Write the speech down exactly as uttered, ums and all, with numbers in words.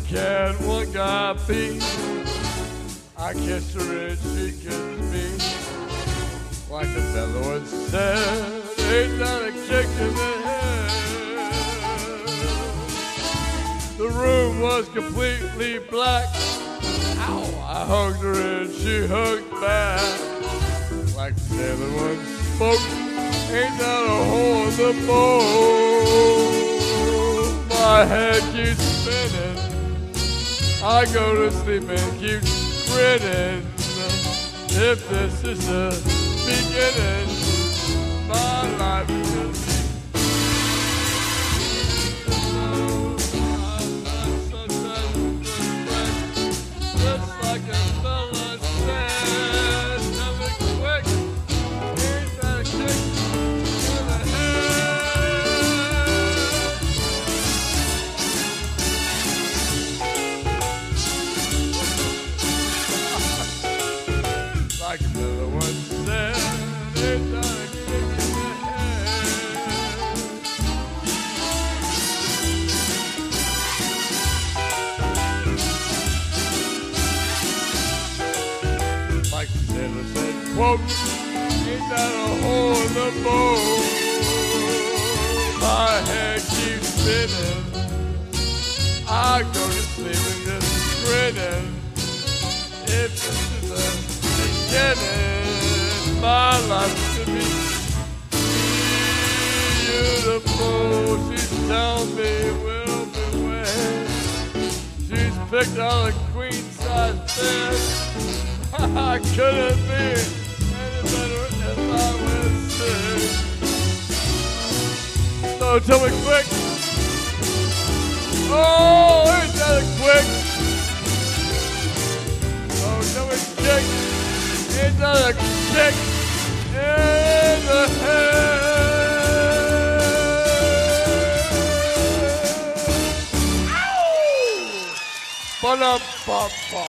can one guy be? I kissed her and she kissed me. Like the fellow once said, ain't that a kick in the head? The room was completely black. Ow! I hugged her and she hugged back. Like the sailor once spoke, ain't that a hole in the boat? My head keeps spinning. I go to sleep and keep grinning. If this is the beginning, my life is gonna be. Just like a fella said, never quick, ain't that a kick in the head. Like another one said, ain't that a kick in the head. Like the sailor said, quote, ain't that a hole in the boat? My head keeps spinning. I go to sleep and just grinning. If this is a beginning, my life could be beautiful. She's telling me we'll be wed. She's picked out a queen size bed. I couldn't be any better if I was sick. So tell me quick. Oh, ain't that a quick? Oh, tell me quick. Ain't that a kick in the head? Ow! Ba-da-ba-ba.